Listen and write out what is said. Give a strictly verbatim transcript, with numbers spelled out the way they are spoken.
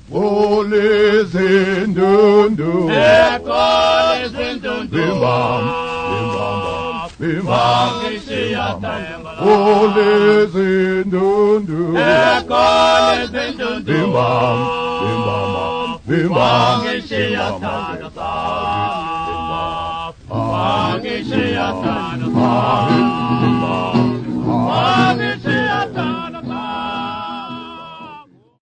Ole zindundu. Ekole zindundu. Bim bam, bim bam bam, bim bam. Bangishiyatayambala. Ole zindundu. Ekole zindundu. Bim bam, bim bam bam, bim bam. Bangishiyatayambala. Bangishiyatayambala. Bim bam.